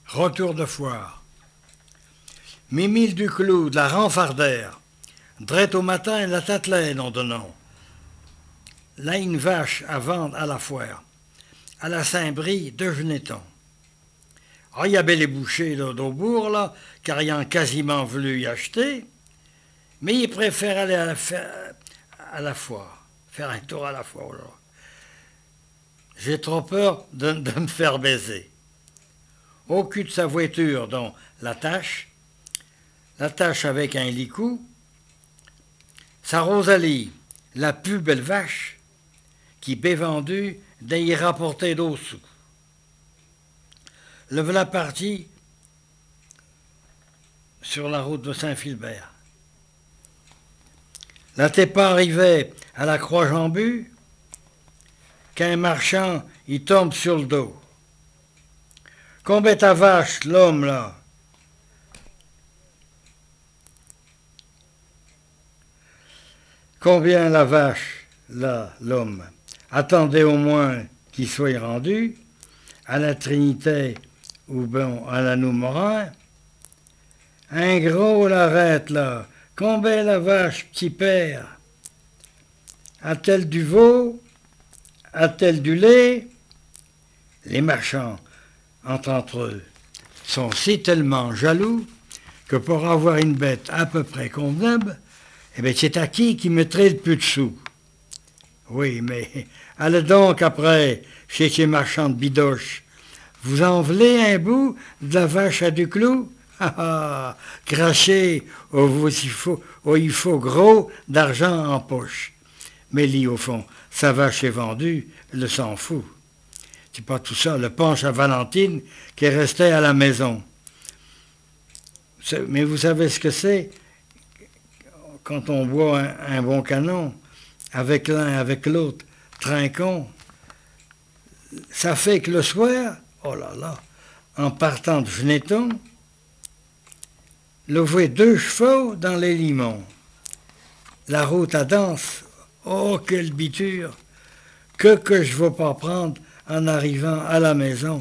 Retour de foire. Mimile du Clou de la Renfardère, drette au matin la tâtelaine en donnant. Là une vache à vendre à la foire, à la Saint-Brie de Genéton. Ah, il y avait les bouchers d'Aubourg, là, car ils ont quasiment voulu y acheter, mais ils préfèrent aller à la foire, faire un tour à la foire. Là. J'ai trop peur de me faire baiser. Au cul de sa voiture, dont l'attache avec un licou, sa Rosalie, la plus belle vache, qui m'est vendue d'y rapporter d'au-sous. Le voilà parti sur la route de Saint-Philbert. Là, t'es pas arrivé à la Croix-Jambu qu'un marchand y tombe sur le dos. Combien ta vache, l'homme, là? Combien la vache, là, l'homme? Attendez au moins qu'il soit rendu à la Trinité ou bon à la Noumorin. Un gros l'arrête, là. Combien la vache, petit père? A-t-elle du veau? A-t-elle du lait? Les marchands, entre eux, sont si tellement jaloux que pour avoir une bête à peu près convenable, eh bien, c'est à qui mettrait le plus de sous. Oui, mais allez donc après chez ces marchands de bidoches. Vous en voulez un bout de la vache à du clou? Crachez il faut gros d'argent en poche. Mais lui, au fond, sa vache est vendue, elle s'en fout. C'est pas tout ça, le punch à Valentine qui est resté à la maison. Mais vous savez ce que c'est? Quand on boit un bon canon, avec l'un, avec l'autre, trinquons, ça fait que le soir, oh là là, en partant de Genéton, lever 2 chevaux dans les limons. La route à Danse, oh quelle biture, que je ne vais pas prendre en arrivant à la maison.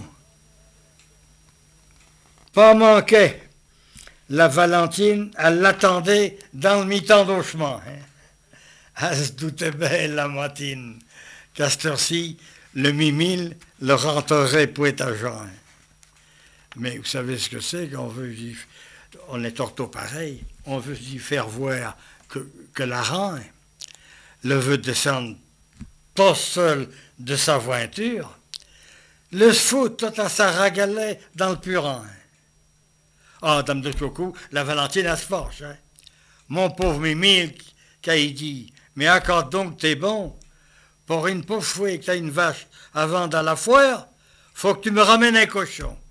Pas manqué. La Valentine, elle l'attendait dans le mi-temps d'Auchement. Elle se doutait belle, la matine, qu'à cette heure-ci, le mimile le rentrerait poète à Jean. Mais vous savez ce que c'est qu'on veut dire, on est ortho pareil, on veut y faire voir que la reine le veut descendre pas seul de sa voiture, le se fout tout à sa ragalet dans le purin. Ah, dame de Coco, la Valentine, elle se fâche. Hein? Mon pauvre Mimile, qu'il dit, mais accorde donc t'es bon, pour une pauvre fouille que t'as une vache à vendre à la foire, faut que tu me ramènes un cochon.